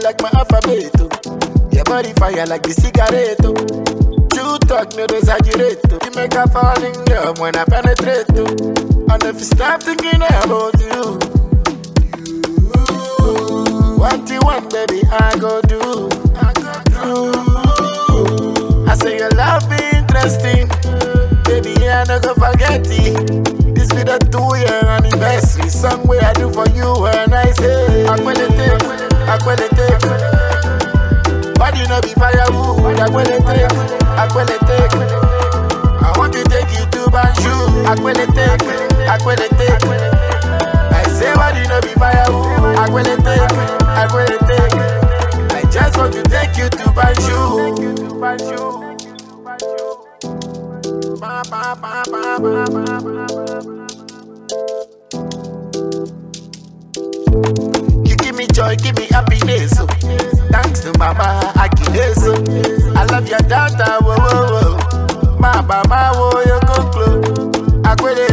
like my alphabet. Your body fire like the cigarette. You talk, no exaggerate. You make her fall in love when I penetrate. And if you stop thinking about you, what you want, baby, I go do. I say your love be interesting, baby, I no go forget it. This be the 2-year anniversary song where I do for you and I say Akwelete, Akwelete. Body no be firewood, Akwelete, Akwelete. I want to take you to Banjul, Akwelete, Akwelete. I say body no be firewood, Akwelete, Akwelete. I just want to take you to Banjul. You give me joy, give me happiness. Thanks to Mama Achilles. I love your daughter, whoa, whoa, whoa. My mama, whoa, you go close. Akwele,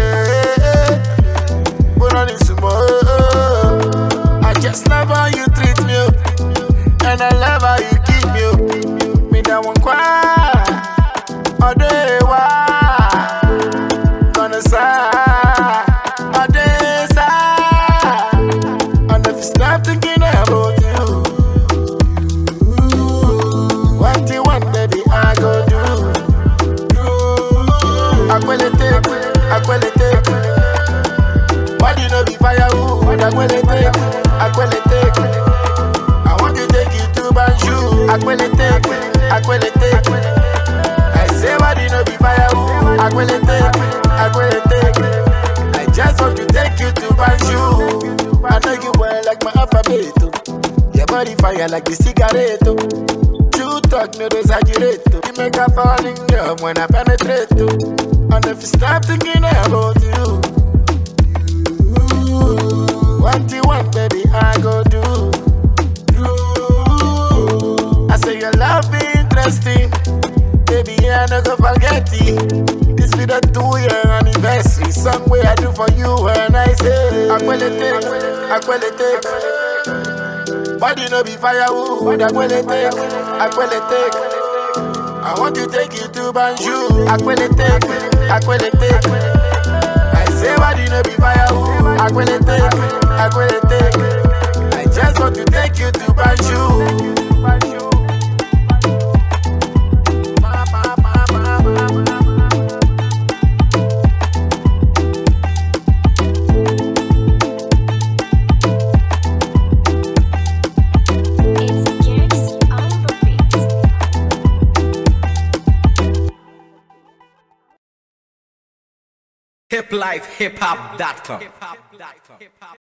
put on this more. I just love how you treat me, and I love how you keep me. Me that one cry, all day why, gonna sigh, all day sigh, and if you stop thinking about you, what you want, baby, I go do. Akwelete, Akwelete. Body no be firewood, Akwelete, Akwelete. I want to take you to Banjul, Akwelete, Akwelete. I say body no be firewood, Akwelete, Akwelete. I just want to take you to Banjul. I know you well like my alphabet. Your body fire like the cigarette. You talk, no exaggerate. You make her fall in love when I penetrate. And if you stop thinking about you, what you want, baby, I go do. I say your love be interesting, baby, I no go forget it. This be the 2-year anniversary song where I do for you and I say Akwelete, Akwelete. Body no be firewood, Akwelete, Akwelete. I want to take you to Banjul, Akwelete, Akwelete. I say body no be firewood, Akwelete, Akwelete. I just want to take you to Banjul. hiplifehiphop.com